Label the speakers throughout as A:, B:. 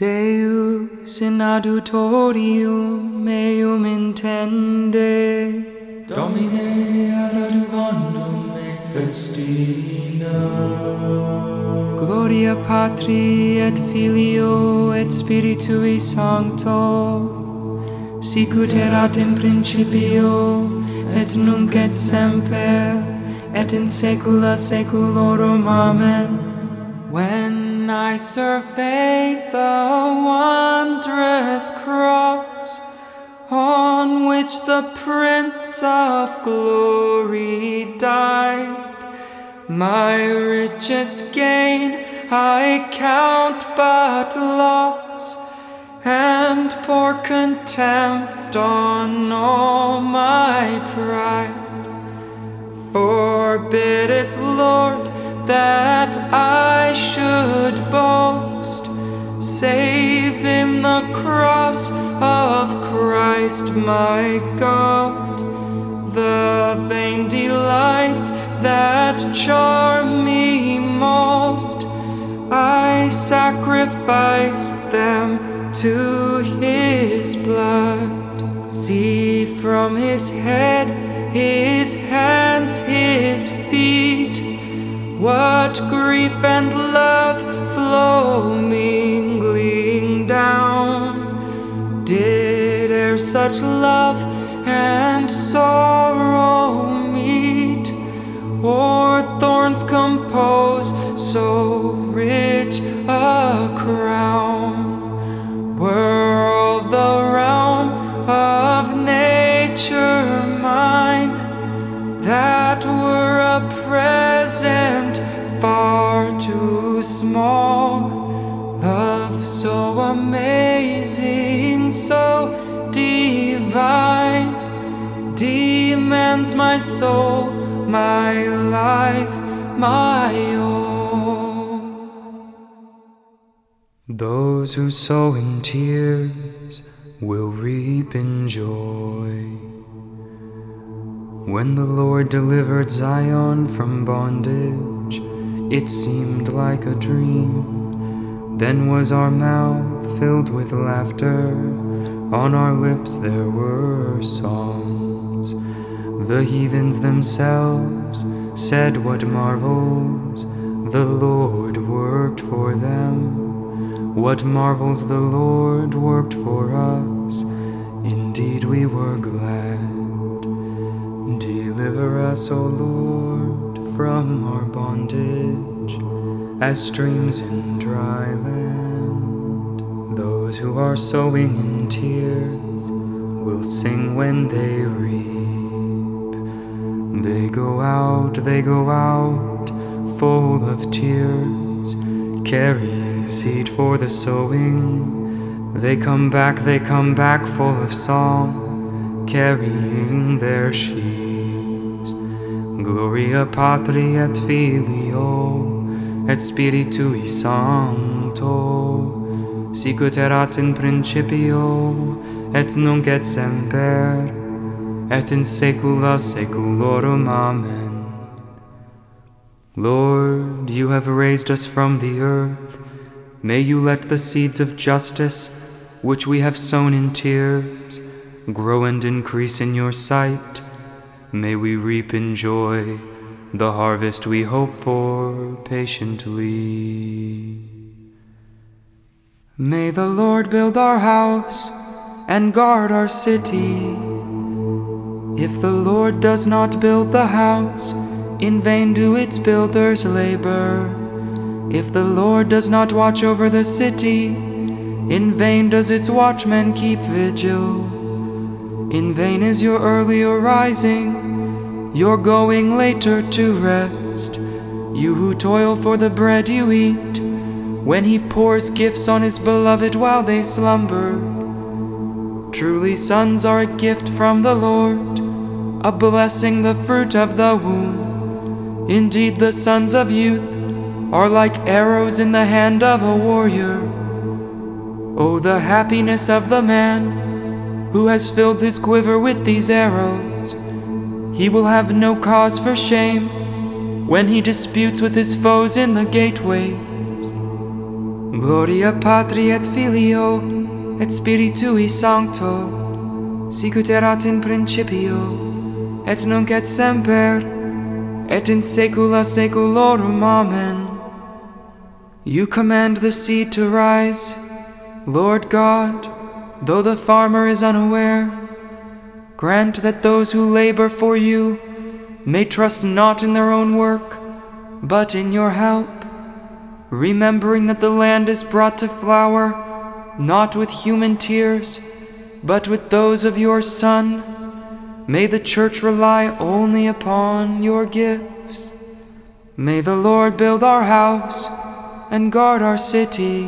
A: Deus in adjutorium meum intende,
B: Domine ad adjuvandum me festina.
A: Gloria Patri et Filio et Spiritui Sancto, sicut erat in principio, et nunc et semper, et in saecula saeculorum. Amen. When I survey the wondrous cross, on which the Prince of Glory died, my richest gain I count but loss, and pour contempt on all my pride. Forbid it, Lord, that I should boast, save in the cross of Christ my God. The vain delights that charm me most, I sacrifice them to His blood. See from His head, His hands, His feet, what grief and love flow mingling down. Did e'er such love and sorrow meet, or thorns compose so rich a crown? Were all the realm of nature mine, that were a present far too small. Love so amazing, so divine, demands my soul, my life, my all. Those who sow in tears will reap in joy. When the Lord delivered Zion from bondage, it seemed like a dream. Then was our mouth filled with laughter, on our lips there were songs. The heathens themselves said, what marvels the Lord worked for them. What marvels the Lord worked for us, indeed we were glad. Deliver us, O Lord, from our bondage, as streams in dry land. Those who are sowing in tears will sing when they reap. They go out, full of tears, carrying seed for the sowing. They come back, full of song, carrying their sheaves. Gloria Patri et Filio et Spiritui Sancto, sicut erat in principio, et nunc et semper, et in saecula saeculorum. Amen. Lord, you have raised us from the earth. May you let the seeds of justice, which we have sown in tears, grow and increase in your sight. May we reap in joy the harvest we hope for patiently. May the Lord build our house and guard our city. If the Lord does not build the house, in vain do its builders labor. If the Lord does not watch over the city, in vain does its watchman keep vigil. In vain is your early arising, your going later to rest, you who toil for the bread you eat, when He pours gifts on His beloved while they slumber. Truly sons are a gift from the Lord, a blessing, the fruit of the womb. Indeed, the sons of youth are like arrows in the hand of a warrior. Oh, the happiness of the man who has filled his quiver with these arrows. He will have no cause for shame when he disputes with his foes in the gateways. Gloria Patri et Filio et Spiritui Sancto, sicut erat in principio, et nunc et semper, et in saecula saeculorum. Amen. You command the seed to rise, Lord God, though the farmer is unaware. Grant that those who labor for you may trust not in their own work, but in your help, remembering that the land is brought to flower, not with human tears, but with those of your Son. May the Church rely only upon your gifts. May the Lord build our house and guard our city.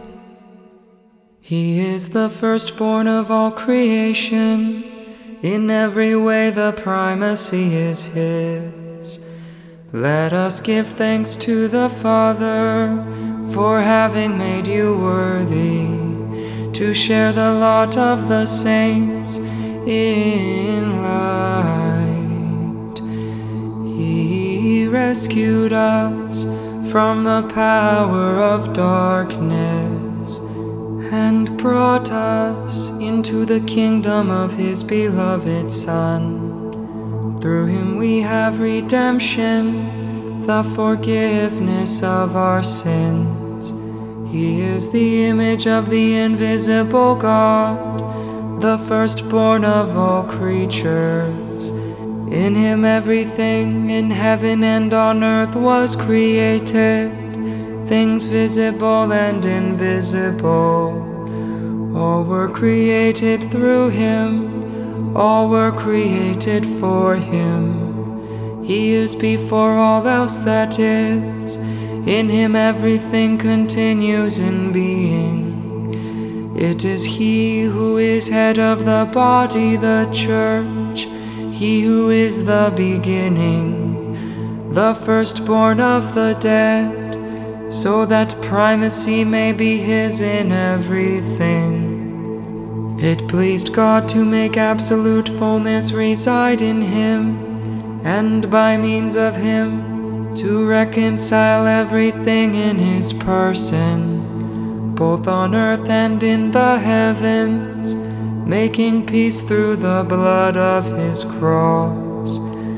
A: He is the firstborn of all creation. In every way the primacy is his. Let us give thanks to the Father for having made you worthy to share the lot of the saints in light. He rescued us from the power of darkness and brought us into the kingdom of his beloved Son. Through him we have redemption, the forgiveness of our sins. He is the image of the invisible God, the firstborn of all creatures. In him everything in heaven and on earth was created, things visible and invisible. All were created through him, all were created for him. He is before all else that is, in him everything continues in being. It is he who is head of the body, the church, he who is the beginning, the firstborn of the dead, so that primacy may be his in everything. It pleased God to make absolute fullness reside in him, and by means of him to reconcile everything in his person, both on earth and in the heavens, making peace through the blood of his cross.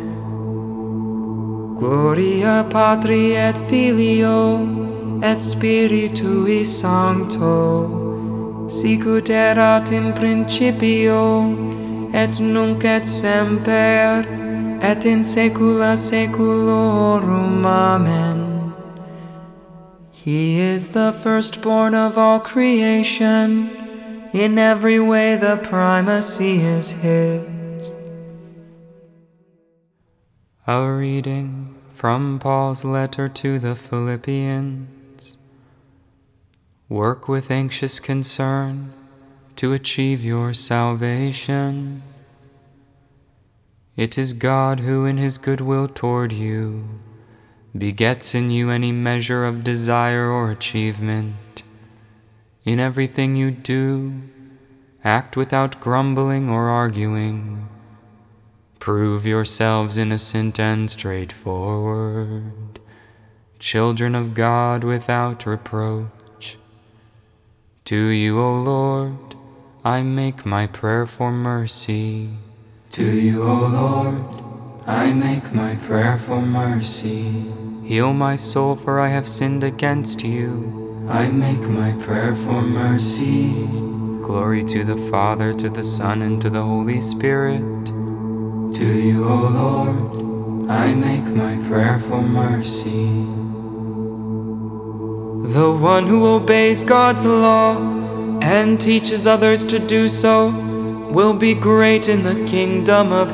A: Gloria Patri et Filio et Spiritui Sancto, sicut erat in principio, et nunc et semper, et in saecula saeculorum. Amen. He is the firstborn of all creation. In every way the primacy is his. A reading from Paul's letter to the Philippians. Work with anxious concern to achieve your salvation. It is God who in his good will toward you begets in you any measure of desire or achievement. In everything you do, act without grumbling or arguing. Prove yourselves innocent and straightforward, children of God without reproach. To you, O Lord, I make my prayer for mercy. To you, O Lord, I make my prayer for mercy. Heal my soul, for I have sinned against you. I make my prayer for mercy. Glory to the Father, to the Son, and to the Holy Spirit. To you, O Lord, I make my prayer for mercy. The one who obeys God's law and teaches others to do so will be great in the kingdom of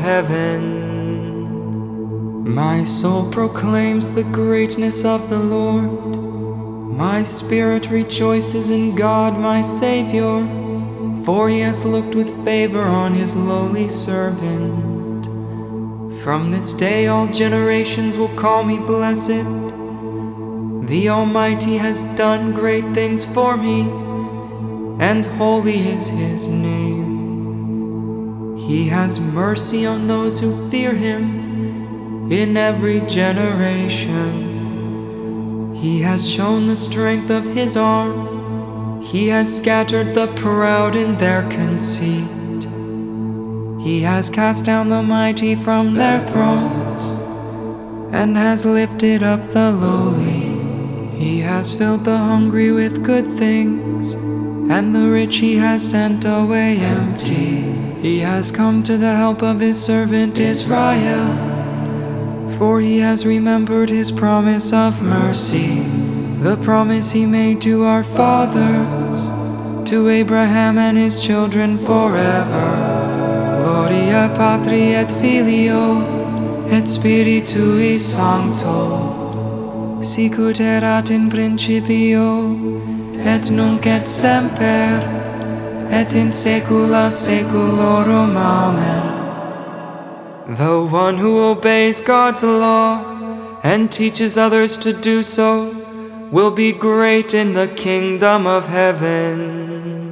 A: heaven. My soul proclaims the greatness of the Lord. My spirit rejoices in God my Savior, for he has looked with favor on his lowly servant. From this day all generations will call me blessed. The Almighty has done great things for me, and holy is his name. He has mercy on those who fear him in every generation. He has shown the strength of his arm. He has scattered the proud in their conceit. He has cast down the mighty from their thrones and has lifted up the lowly. He has filled the hungry with good things, and the rich he has sent away empty. He has come to the help of his servant Israel, for he has remembered his promise of mercy, the promise he made to our fathers, to Abraham and his children forever. Gloria Patri et Filio et Spiritui Sancto, sicut erat in principio, et nunc et semper, et in saecula saeculorum. Amen. The one who obeys God's law and teaches others to do so will be great in the kingdom of heaven.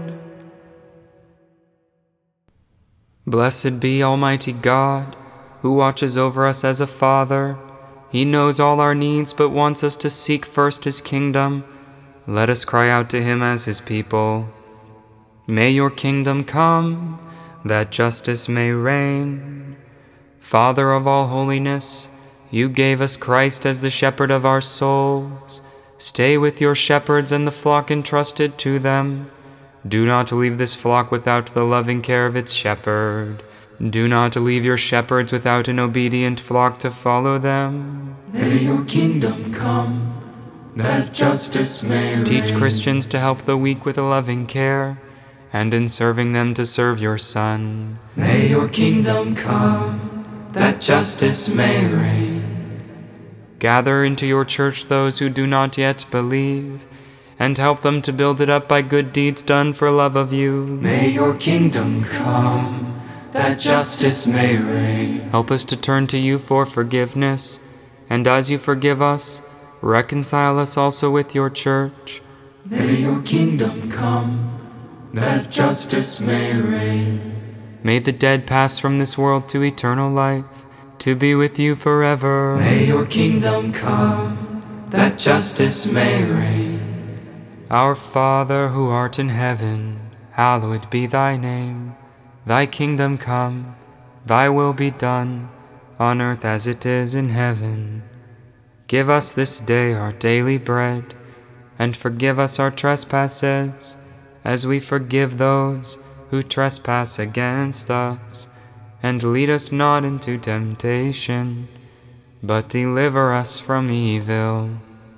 A: Blessed be Almighty God, who watches over us as a father. He knows all our needs, but wants us to seek first his kingdom. Let us cry out to him as his people. May your kingdom come, that justice may reign. Father of all holiness, you gave us Christ as the shepherd of our souls. Stay with your shepherds and the flock entrusted to them. Do not leave this flock without the loving care of its shepherd. Do not leave your shepherds without an obedient flock to follow them.
B: May your kingdom come, that justice may reign.
A: Teach Christians to help the weak with a loving care, and in serving them to serve your Son.
B: May your kingdom come, that justice may reign.
A: Gather into your church those who do not yet believe, and help them to build it up by good deeds done for love of you.
B: May your kingdom come, that justice may reign.
A: Help us to turn to you for forgiveness, and as you forgive us, reconcile us also with your church.
B: May your kingdom come, that justice may reign.
A: May the dead pass from this world to eternal life, to be with you forever.
B: May your kingdom come, that justice may reign.
A: Our Father who art in heaven, hallowed be thy name. Thy kingdom come, thy will be done, on earth as it is in heaven. Give us this day our daily bread, and forgive us our trespasses, as we forgive those who trespass against us. And lead us not into temptation, but deliver us from evil.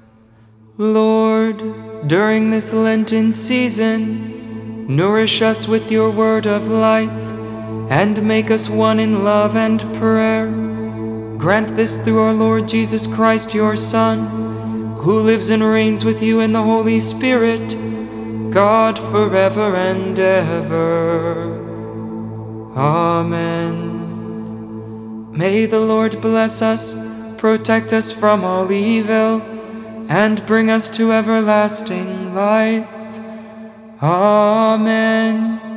A: Lord, during this Lenten season, nourish us with your word of life, and make us one in love and prayer. Grant this through our Lord Jesus Christ, your Son, who lives and reigns with you in the Holy Spirit, God forever and ever. Amen. May the Lord bless us, protect us from all evil, and bring us to everlasting life. Amen.